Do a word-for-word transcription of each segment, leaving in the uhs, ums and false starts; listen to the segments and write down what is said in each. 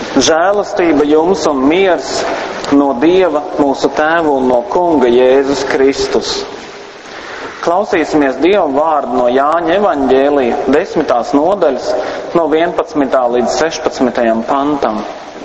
Žēlastība jums un miers no Dieva, mūsu Tēva un no Kunga Jēzus Kristus. Klausīsimies Dieva vārdu no Jāņa evaņģēlija desmitās nodaļas no vienpadsmitā līdz sešpadsmitajam pantam.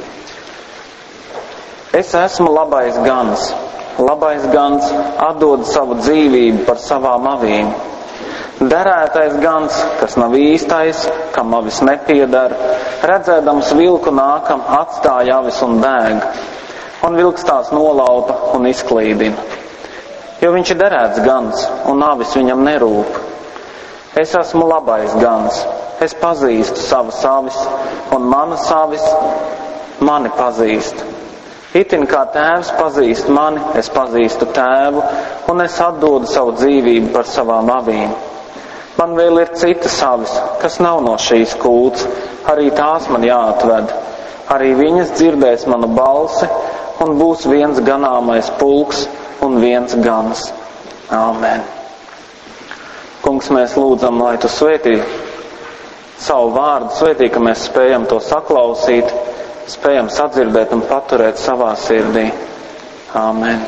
Es esmu labais gans. Labais gans atdod savu dzīvību par savām avīm. Derētais gans, kas nav īstais, kam avis nepiedara, redzēdams vilku nākam, atstāja avis un bēg, un vilks tās nolaupa un izklīdina. Jo viņš ir derēts gans, un avis viņam nerūp. Es esmu labais gans, es pazīstu savas avis, un manas avis mani pazīst. Itin kā tēvs pazīst mani, es pazīstu tēvu, un es atdodu savu dzīvību par savām avīm. Man vēl ir citas avis, kas nav no šīs kults, arī tās man jāatved. Arī viņas dzirdēs manu balsi, un būs viens ganāmais pulks un viens gans. Āmen. Kungs, mēs lūdzam, lai tu svētī savu vārdu, svētī, ka mēs spējam to saklausīt, spējam sadzirdēt un paturēt savā sirdī. Āmen.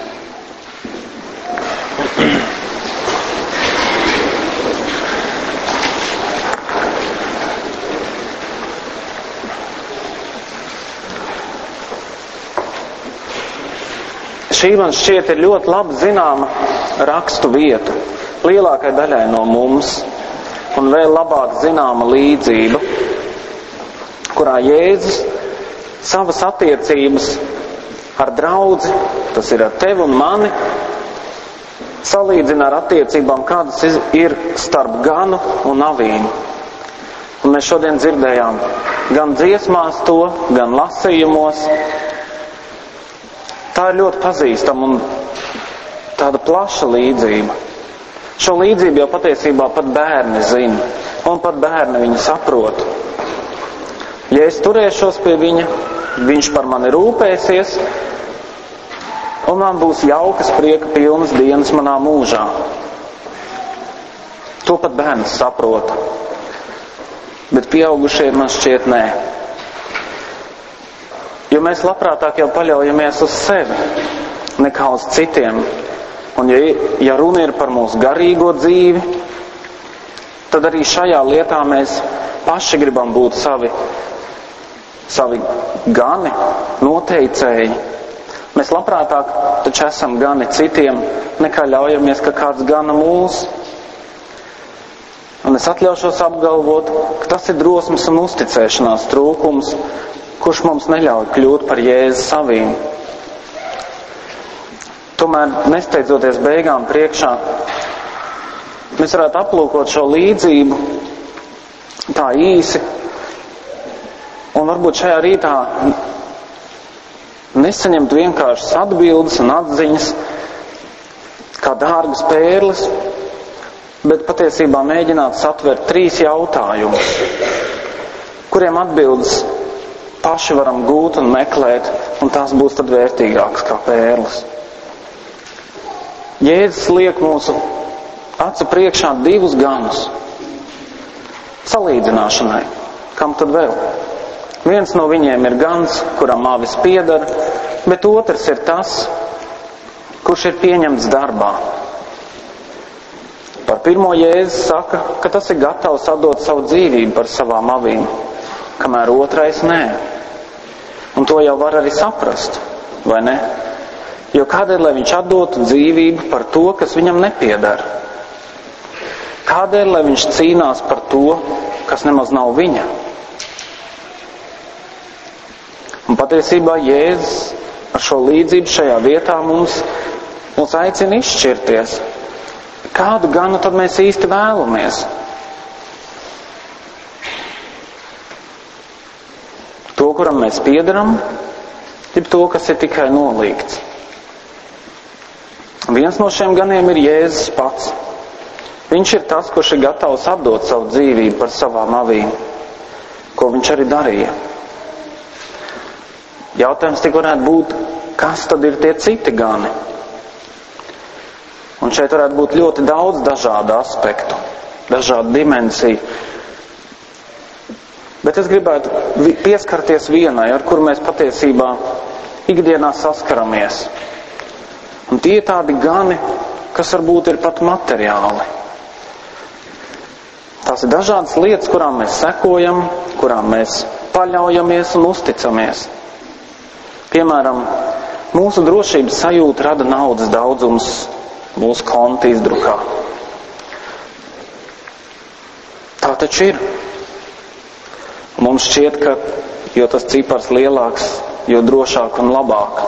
Šī man šķiet ir ļoti labi zināma rakstu vieta, lielākai daļai no mums, un vēl labāk zināma līdzība, kurā Jēzus savas attiecības ar draudzi, tas ir ar tevi un mani, salīdzina ar attiecībām, kādas ir starp ganu un avīm. Un mēs šodien dzirdējām gan dziesmās to, gan lasījumos. Tā ir ļoti pazīstama un tāda plaša līdzība. Šo līdzību jau patiesībā pat bērni zina, un pat bērni viņu saprot. Ja es turēšos pie viņa, viņš par mani rūpēsies, un man būs jaukas, prieka pilnas dienas manā mūžā. To pat bērns saprot. Bet pieaugušie man šķiet nē. Jo mēs labprātāk jau paļaujamies uz sevi, nekā uz citiem. Un ja, ja runa ir par mūsu garīgo dzīvi, tad arī šajā lietā mēs paši gribam būt savi, savi gani, noteicēji. Mēs labprātāk taču esam gani citiem, nekā ļaujamies, ka kāds gana mūs. Un es atļaušos apgalvot, ka tas ir drosmes un uzticēšanās trūkums, kurš mums neļauj kļūt par Jēzus avīm. Tomēr, nesteidzoties beigām priekšā, mēs varētu aplūkot šo līdzību tā īsi, un varbūt šajā rītā nesaņemt vienkāršas atbildes un atziņas, kā dārgas pērles, bet patiesībā mēģināt satvert trīs jautājumus, kuriem atbildes paši varam gūt un meklēt, un tās būs tad vērtīgākas kā pērles. Jēzus liek mūsu acu priekšā divus ganus. Salīdzināšanai. Kam tad vēl? Viens no viņiem ir gans, kuram avis piedara, bet otrs ir tas, kurš ir pieņemts darbā. Par pirmo Jēzus saka, ka tas ir gatavs atdot savu dzīvību par savām avīm, kamēr otrais nē. Un to jau var arī saprast, vai ne? Jo kādēļ, lai viņš atdotu dzīvību par to, kas viņam nepiedara? Kādēļ, lai viņš cīnās par to, kas nemaz nav viņa? Un patiesībā Jēzus ar šo līdzību šajā vietā mums, mums aicina izšķirties. Kādu ganu tad mēs īsti vēlamies? To, kuram mēs piedaram, jeb to, kas ir tikai nolīgts. Viens no šiem ganiem ir Jēzus pats. Viņš ir tas, kurš ir gatavs atdot savu dzīvību par savām avīm, ko viņš arī darīja. Jautājums tik varētu būt, kas tad ir tie citi gani? Un šeit varētu būt ļoti daudz dažādu aspektu, dažādu dimensiju. Bet es gribētu pieskarties vienai, ar kur mēs patiesībā ikdienā saskaramies. Un tie tādi gani, kas varbūt ir pat materiāli. Tās ir dažādas lietas, kurām mēs sekojam, kurām mēs paļaujamies un uzticamies. Piemēram, mūsu drošības sajūta rada naudas daudzums mūsu konta izdrukā. Tā taču ir. Mums šķiet, ka jo tas cipars lielāks, jo drošāk un labāk.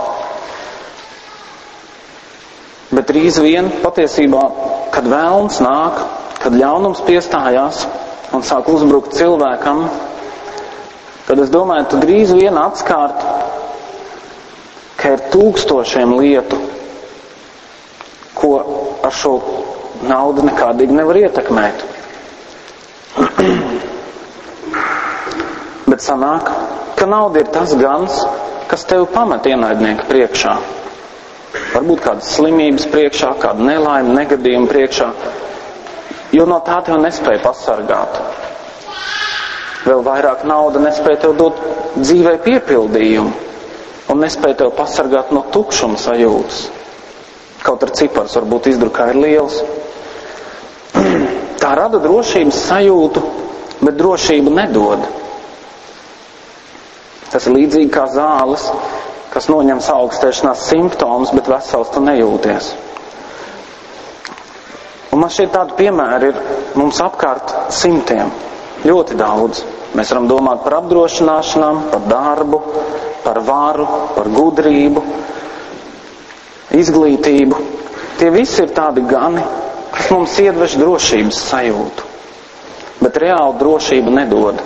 Bet drīz vien patiesībā, kad vēlns nāk, kad ļaunums piestājās un sāk uzbrukt cilvēkam, tad es domāju, tu drīz vien atskārt, ka ir tūkstošiem lietu, ko ar šo naudu nekādīgi nevar ietekmēt. Bet sanāk, ka nauda ir tas gans, kas tevi pamet ienaidnieka priekšā. Varbūt kādas slimības priekšā, kāda nelaime, negadījuma priekšā, jo no tā tev nespēja pasargāt. Vēl vairāk nauda nespēja tev dot dzīvē piepildījumu un nespēja tev pasargāt no tukšuma sajūtas. Kaut ar cipars varbūt izdrukā ir liels. Tā rada drošības sajūtu, bet drošību nedod. Tas ir līdzīgi kā zāles, kas noņem saaugstēšanās simptomus, bet vesels tu nejūties. Un man šeit tādu piemēru ir mums apkārt simtiem, ļoti daudz. Mēs varam domāt par apdrošināšanām, par darbu, par varu, par gudrību, izglītību. Tie visi ir tādi gani, kas mums iedvež drošības sajūtu, bet reāli drošību nedod.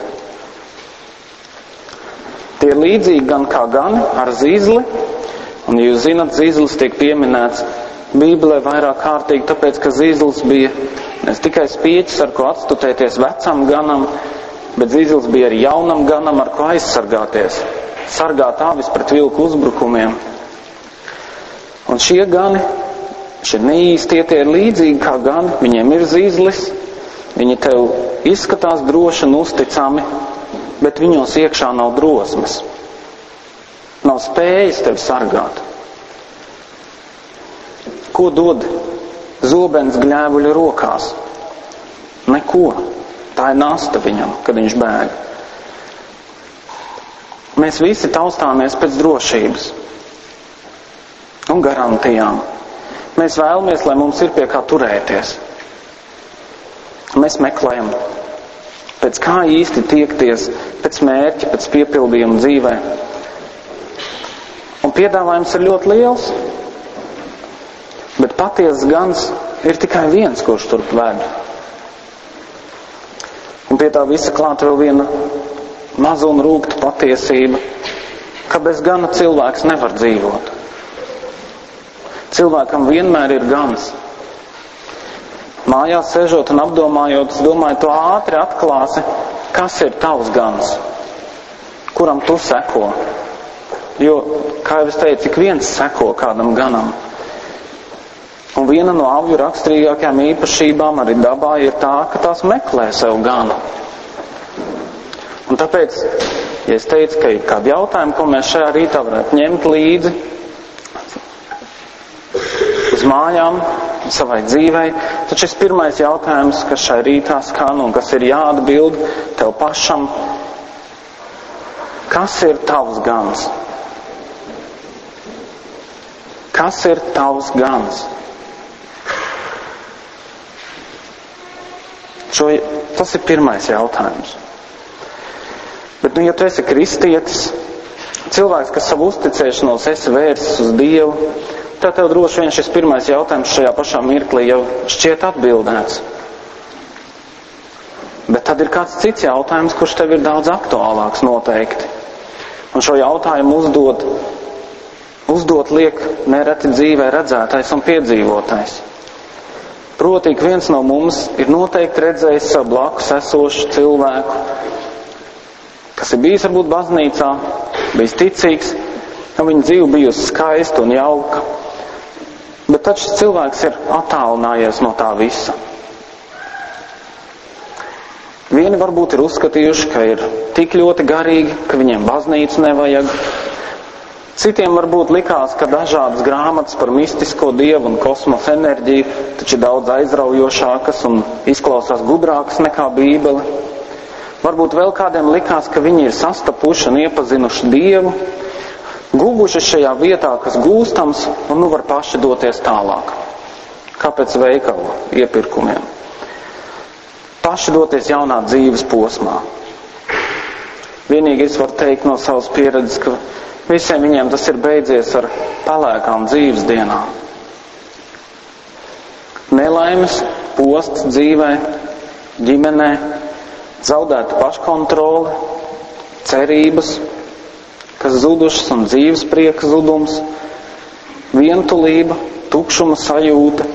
Tie ir līdzīgi gan kā gani ar zīzli, un jūs zinat, zīzlis tiek pieminēts Bībelē vairāk kārtīgi, tāpēc, ka zīzlis bija ne tikai spieķis, ar ko atstutēties vecam ganam, bet zīzlis bija arī jaunam ganam, ar ko aizsargāties, sargāt avis pret vilku uzbrukumiem. Un šie gani, šie neīstie, tie ir līdzīgi kā gani, viņiem ir zīzlis, viņi tev izskatās droši un uzticami, bet viņos iekšā nav drosmes. Nav spējas tevi sargāt. Ko dod zobens gļēvuļa rokās? Neko. Tā ir nasta viņam, kad viņš bēg. Mēs visi taustāmies pēc drošības un garantijām. Mēs vēlamies, lai mums ir pie kā turēties. Mēs meklējam, pēc kā īsti tiekties, pēc mērķa, pēc piepildījuma dzīvē. Un piedāvājums ir ļoti liels, bet patiesas gans ir tikai viens, kurš turp ved. Un pie tā visa klāt vēl viena maza un rūgta patiesība, ka bez gana cilvēks nevar dzīvot. Cilvēkam vienmēr ir gans. Mājās sēžot un apdomājot, es domāju, to ātri atklāsi, kas ir tavs gans, kuram tu seko. Jo, kā jau es teicu, ik viens seko kādam ganam. Un viena no avju raksturīgākajām īpašībām arī dabā ir tā, ka tās meklē sev ganu. Un tāpēc, ja es teicu, ka ir kādi jautājumi, ko mēs šajā rītā varētu ņemt līdzi uz mājām, savai dzīvei, tad šis pirmais jautājums, kas šai rītā skan un kas ir jāatbild tev pašam, kas ir tavs gans? Kas ir tavs gans? Šo, tas ir pirmais jautājums. Bet, nu, ja tu esi kristietis, cilvēks, kas savu uzticēšanos esi vērsis uz Dievu, tad tev droši vien šis pirmais jautājums šajā pašā mirklī jau šķiet atbildēts. Bet tad ir kāds cits jautājums, kurš tev ir daudz aktuālāks noteikti. Un šo jautājumu uzdot, uzdot liek nereti dzīvē redzētais un piedzīvotais. Proti, ik viens no mums ir noteikti redzējis savu blakus esošu cilvēku, kas ir bijis varbūt baznīcā, bijis ticīgs, un viņa dzīve bijusi skaista un jauka. Bet tad šis cilvēks ir attālinājies no tā visa. Vieni varbūt ir uzskatījuši, ka ir tik ļoti garīgi, ka viņiem baznīcu nevajag. Citiem varbūt likās, ka dažādas grāmatas par mistisko dievu un kosmosa enerģiju taču ir daudz aizraujošākas un izklausās gudrākas nekā Bībele. Varbūt vēl kādiem likās, ka viņi ir sastapuši un iepazinuši Dievu, guvuši šajā vietā, kas gūstams, un nu var paši doties tālāk. Kā pēc veikala iepirkumiem. Paši doties jaunā dzīves posmā. Vienīgi es varu teikt no savas pieredzes, ka visiem viņiem tas ir beidzies ar pelēkām dzīves dienām. Nelaimes, posts dzīvē, ģimenē, zaudēta paškontrole, cerības, kas zudušas un dzīves prieka zudums, vientulība, tukšuma sajūta.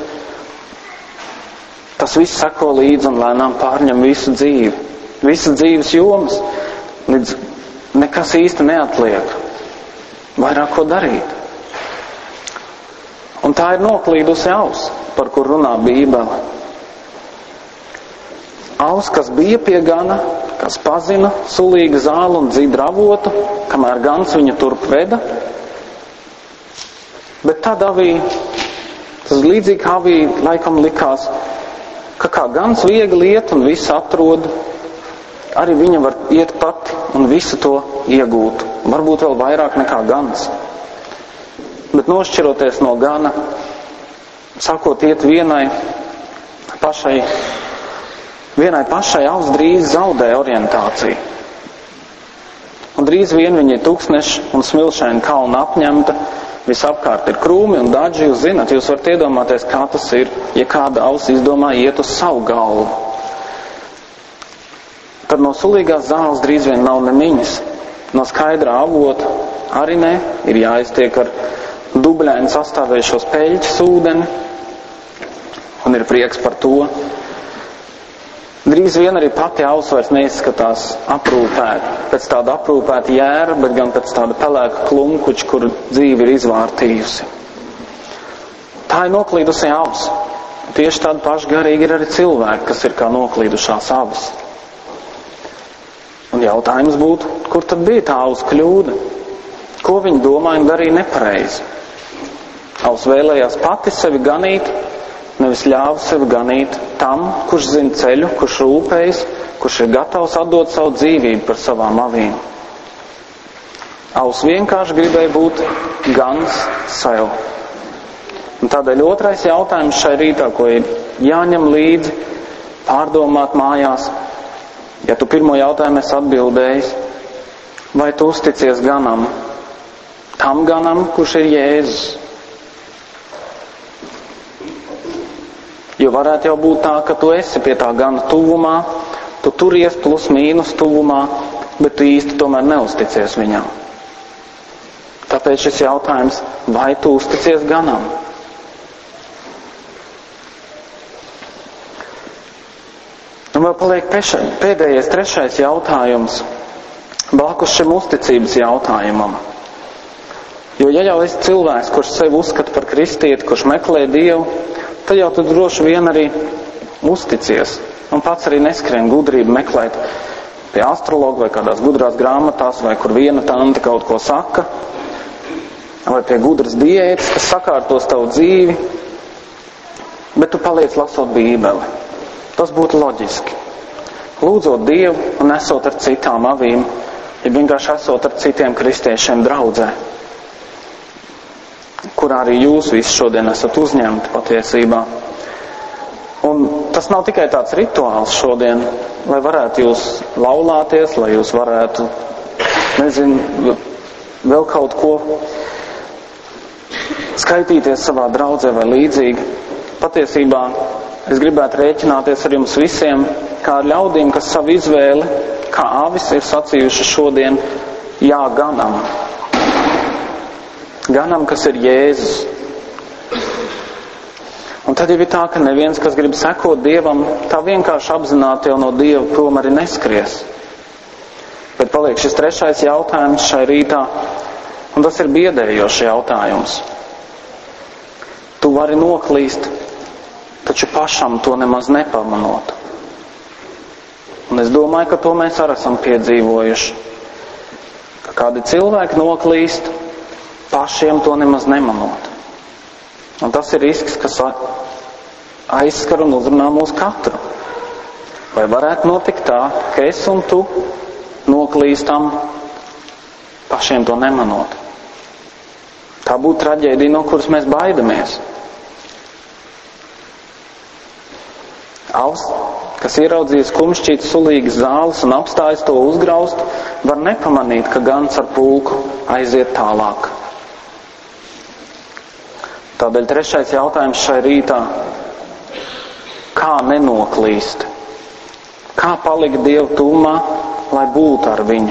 Tas viss seko līdzi un lēnām pārņem visu dzīvi, visas dzīves jomas, līdz nekas īsti neatliek, vairāk ko darīt. Un tā ir noklīdusi auss, par kur runā Bībele. Auss, kas bija pie gana, kas pazina sulīga zālu un dzidra avotu, kamēr gans viņu turp veda, bet tad avī, tas līdzīgi kā avī laikam likās, ka kā gans viegli iet un visu atrod, arī viņa var iet pati un visu to iegūt. Varbūt vēl vairāk nekā gans. Bet nošķiroties no gana, sākot iet vienai pašai, vienai pašai auss drīz zaudē orientāciju. Un drīz vien viņa ir tūkstneša un smilšaina kalna apņemta, visapkārt ir krūmi un daži, jūs zināt, jūs varat iedomāties, kā tas ir, ja kāda auss izdomā iet uz savu galvu. Tad no sulīgās zāles drīz vien nav nemiņas, no skaidrā avota arī ne, ir jāiztiek ar dubļaini sastāvējušos peļķes ūdeni, un ir prieks par to. Drīz vien arī pati auss vairs neizskatās aprūpēta, pēc tāda aprūpēta jēra, bet gan pēc tāda pelēka klunkuča, kur dzīve ir izvārtījusi. Tā ir noklīdusī auss. Tieši tāda paša garīgi ir arī cilvēki, kas ir kā noklīdušās avas. Un jautājums būtu, kur tad bija tā auss kļūda? Ko viņi domāja un darīja nepareizi? Auss vēlējās pati sevi ganīt, nevis ļāva sevi ganīt tam, kurš zina ceļu, kurš rūpējas, kurš ir gatavs atdot savu dzīvību par savām avīm. Auss vienkārši gribēja būt gans sev. Un tādēļ otrais jautājums šai rītā, ko ir jāņem līdzi, pārdomāt mājās, ja tu pirmo jautājumu esi atbildējis, vai tu uzticies ganam, tam ganam, kurš ir Jēzus. Jo varētu jau būt tā, ka tu esi pie tā gana tuvumā, tu turies plus mīnus tuvumā, bet tu īsti tomēr neusticies viņam. Tāpēc šis jautājums, vai tu uzticies ganam? Un vēl paliek peša, pēdējais, trešais jautājums, blakus šim uzticības jautājumam. Jo ja jau esi cilvēks, kurš sevi uzskata par kristieti, kurš meklē Dievu, tad jau tu droši vien arī uzticies. Un pats arī neskrien gudrību meklēt pie astrologa vai kādās gudrās grāmatās, vai kur viena tante kaut ko saka, vai pie gudras diētas, kas sakārtos tavu dzīvi, bet tu paliec lasot Bībeli. Tas būtu loģiski. Lūdzot Dievu un esot ar citām avīm, ja vienkārši esot ar citiem kristiešiem draudzē, kurā arī jūs visi šodien esat uzņemti patiesībā. Un tas nav tikai tāds rituāls šodien, lai varētu jūs laulāties, lai jūs varētu, nezinu, vēl kaut ko skaitīties savā draudzē vai līdzīgi. Patiesībā es gribētu rēķināties ar jums visiem, kā ar ļaudīm, kas savu izvēli, kā avis ir sacījuši šodien, jā ganam. Ganam, kas ir Jēzus. Un tad jau ir tā, ka neviens, kas grib sekot Dievam, tā vienkārši apzināti jau no Dieva prom arī neskries. Bet paliek šis trešais jautājums šai rītā, un tas ir biedējošs jautājums. Tu vari noklīst, taču pašam to nemaz nepamanot. Un es domāju, ka to mēs arī esam piedzīvojuši. Ka kādi cilvēki noklīst, pašiem to nemaz nemanot. Un tas ir risks, kas aizskar un uzrunā mūs katru. Vai varētu notikt tā, ka es un tu noklīstam, pašiem to nemanot? Tā būtu traģēdija, no kuras mēs baidamies. Avs, kas ieraudzījis kumšķīt sulīgas zāles un apstājas to uzgraust, var nepamanīt, ka gans ar pulku aiziet tālāk. Tādēļ trešais jautājums šai rītā. Kā nenoklīst? Kā palikt Dievu tūmā, lai būtu ar viņu?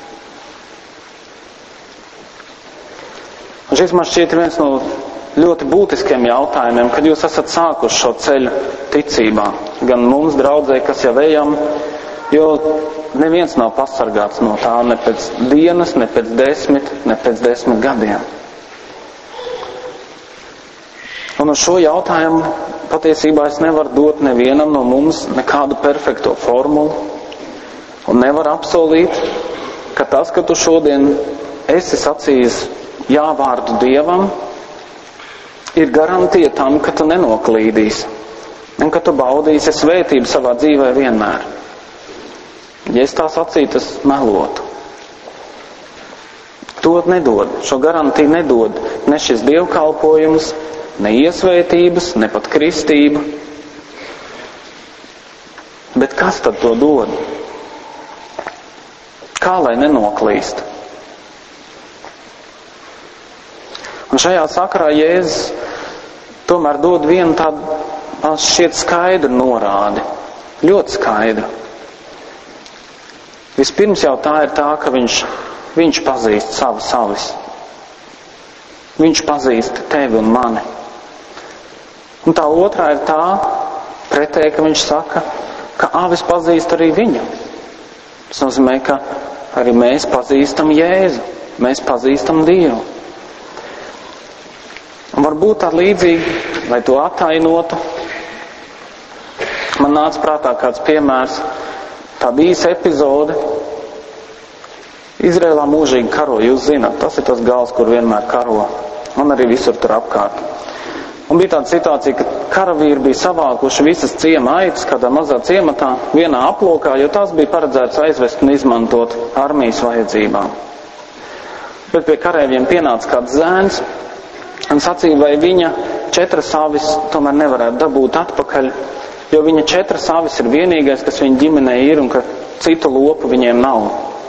Un šis man šķiet viens no ļoti būtiskiem jautājumiem, kad jūs esat sākuši šo ceļu ticībā. Gan mums, draudzē, kas jau ejam, jo neviens nav pasargāts no tā ne pēc dienas, ne pēc desmit, ne pēc desmit gadiem. Un uz šo jautājumu patiesībā es nevaru dot nevienam no mums nekādu perfekto formulu un nevaru apsolīt, ka tas, ka tu šodien esi sacījis jā vārdu Dievam, ir garantija tam, ka tu nenoklīdīsi un ka tu baudīsi svētību savā dzīvē vienmēr. Ja es tā sacītu, es melotu. To nedod, šo garantiju nedod ne šis dievkalpojums, ne iesvētības, ne pat kristība. Bet kas tad to dod? Kā lai nenoklīst? Un šajā sakarā Jēzus tomēr dod vienu tādu, man šķiet, skaidru norādi. Ļoti skaidru. Vispirms jau tā ir tā, ka viņš, viņš pazīst savu savis. Viņš pazīst tevi un mani. Un tā otrā ir tā, pretēji, ka viņš saka, ka avis pazīst arī viņu. Tas nozīmē, ka arī mēs pazīstam Jēzu. Mēs pazīstam Dievu. Un varbūt tā līdzīgi, lai to attainotu, man nāca prātā kāds piemērs, tāda īsa epizode. Izrēlā mūžīgi karo, jūs zināt, tas ir tas gals, kur vienmēr karo, un arī visur tur apkārt. Un bija tāda situācija, ka karavīri bija savākuši visas ciema aitas kādā mazā ciematā, vienā aplokā, jo tās bija paredzēts aizvest un izmantot armijas vajadzībām. Bet pie kareiviem pienāca kāds zēns un sacīja, vai viņa četras avis tomēr nevarētu dabūt atpakaļ, jo viņa četras avis ir vienīgais, kas viņa ģimenē ir un ka citu lopu viņiem nav.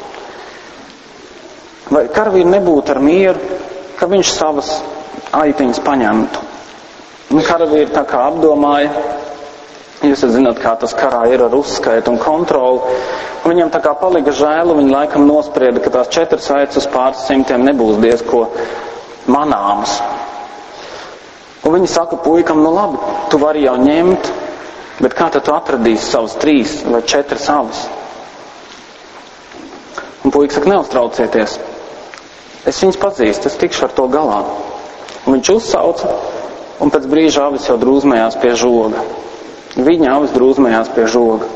Vai karavīri nebūtu ar mieru, ka viņš savas aitiņas paņemtu? Un karavīri tā kā apdomāja, jūs zināt, kā tas karā ir ar uzskaitu un kontroli, un viņam tā kā palika žēl, un viņi laikam nosprieda, ka tās četras aitas uz pāris simtiem nebūs diezko manāmas. Un viņi saka puikam, nu labi, tu vari jau ņemt, bet kā tad tu atradīsi savus trīs vai četras avis? Un puika saka, neuztraucieties, es viņus pazīstu, es tikšu ar to galā. Un viņš uzsauca, un pēc brīža avis jau drūzmējās pie žoga. Viņa avis drūzmējās pie žoga.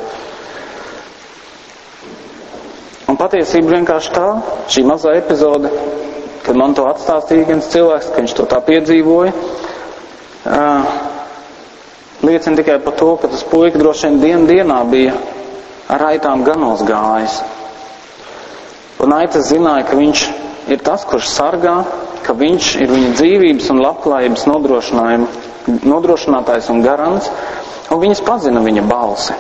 Un patiesība vienkārši tā, šī mazā epizode, kad man to atstāstīja viens cilvēks, ka viņš to tā piedzīvoja, uh, liecina tikai par to, ka tas puika droši vien dienu dienā bija ar aitām ganos gājis. Un aitas zināja, ka viņš ir tas, kurš sargā, ka viņš ir viņa dzīvības un labklājības nodrošinātājs un garants, un viņas pazina viņa balsi.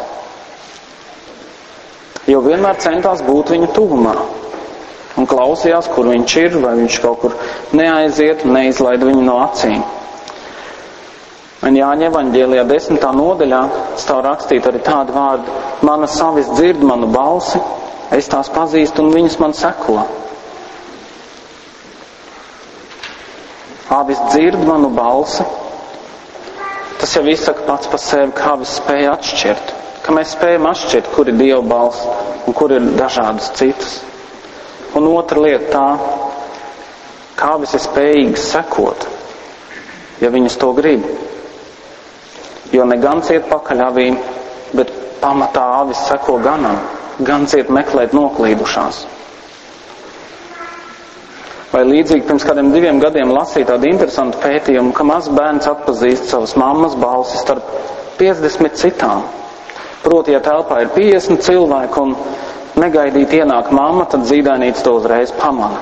Jo vienmēr centās būt viņa tuvumā un klausījās, kur viņš ir, vai viņš kaut kur neaiziet un neizlaid viņu no acīm. Un Jāņa evaņģēlijā desmitā nodaļā stāv rakstīt arī tādu vārdu: mana savis dzird manu balsi, es tās pazīstu un viņas man seko. Avis dzird manu balsi. Tas jau izsaka pats par sevi, kā avis spēja atšķirt. Ka mēs spējam atšķirt, kur ir Dieva balss un kur ir dažādas citas. Un otra lieta tā, kā avis ir spējīgas sekot, ja viņas to grib. Jo ne gans iet pakaļ avīm, bet pamatā avis seko ganam, gans iet meklēt noklīdušās. Vai līdzīgi pirms kādiem diviem gadiem lasīja tādu interesantu pētījumu, ka mazs bērns atpazīst savas mammas balsi starp piecdesmit citām. Proti, ja telpā ir piecdesmit cilvēku un negaidīt ienāk mamma, tad zīdainīts to uzreiz pamana.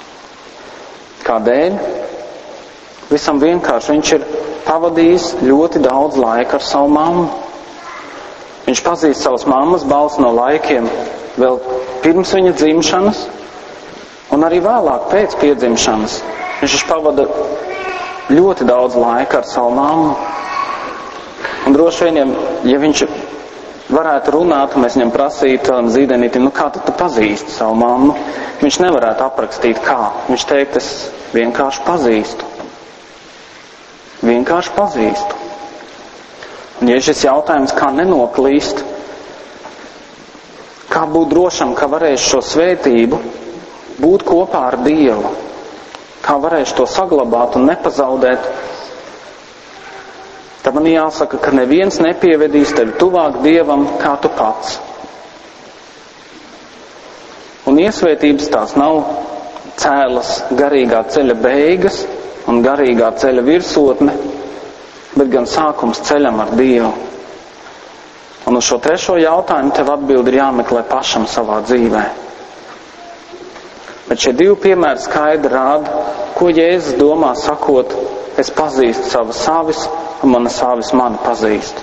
Kādēļ? Visam vienkārši viņš ir pavadījis ļoti daudz laika ar savu mammu. Viņš pazīst savas mammas balsi no laikiem vēl pirms viņa dzimšanas, un arī vēlāk pēc piedzimšanas. Viņš pavada ļoti daudz laika ar savu mammu. Un droši vien, ja viņš varētu runāt, un mēs viņam prasītu zīdenīti, nu kā tad tu pazīsti savu mammu, viņš nevarētu aprakstīt kā. Viņš teikt, es vienkārši pazīstu. Vienkārši pazīstu. Un ja šis jautājums, kā nenoklīst, kā būt drošam, ka varēšu šo svētību būt kopā ar Dievu, kā varēšu to saglabāt un nepazaudēt, tad man jāsaka, ka neviens nepievedīs tevi tuvāk Dievam kā tu pats. Un iesvētības tās nav cēlas garīgā ceļa beigas un garīgā ceļa virsotne, bet gan sākums ceļam ar Dievu. Un uz šo trešo jautājumu tev atbildi ir jāmeklē pašam savā dzīvē. Bet šie divi piemēri skaidri rāda, ko Jēzus domā sakot, es pazīstu savas savis, un manas savis mani pazīst.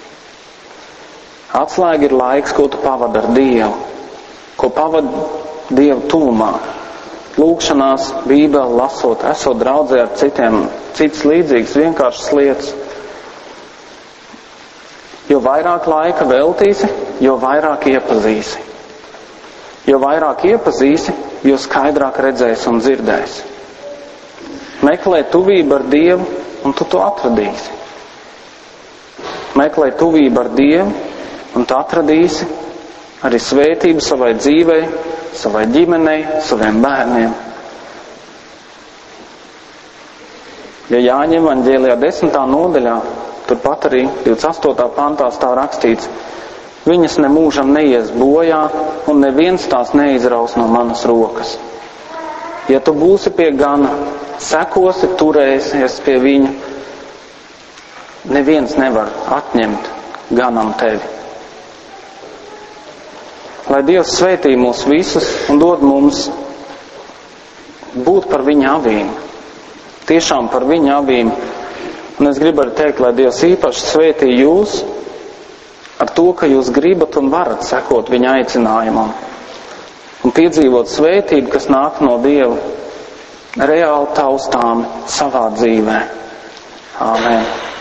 Atslēga ir laiks, ko tu pavadi ar Dievu, ko pavadi Dievu tuvumā, lūgšanās, Bībeli lasot, esot draudzē ar citiem, citas līdzīgas vienkāršas lietas. Jo vairāk laika veltīsi, jo vairāk iepazīsi. Jo vairāk iepazīsi, jo skaidrāk redzēsi un dzirdēsi. Meklē tuvību ar Dievu, un tu to atradīsi. Meklē tuvību ar Dievu, un tu atradīsi arī svētību savai dzīvei, savai ģimenei, saviem bērniem. Ja Jāņa evaņģēlijā desmitā nodaļā, turpat arī divdesmit astotā pantā stāv rakstīts, viņas nemūžam neies bojā, un neviens tās neizraus no manas rokas. Ja tu būsi pie gana, sekosi, turēsies pie viņa, neviens nevar atņemt ganam tevi. Lai Dievs svētī mūs visus un dod mums būt par viņa avīm. Tiešām par viņa avīm. Un es gribu arī teikt, lai Dievs īpaši svētī jūs ar to, ka jūs gribat un varat sekot viņa aicinājumam un piedzīvot svētību, kas nāk no Dieva, reāli taustām savā dzīvē. Āmen.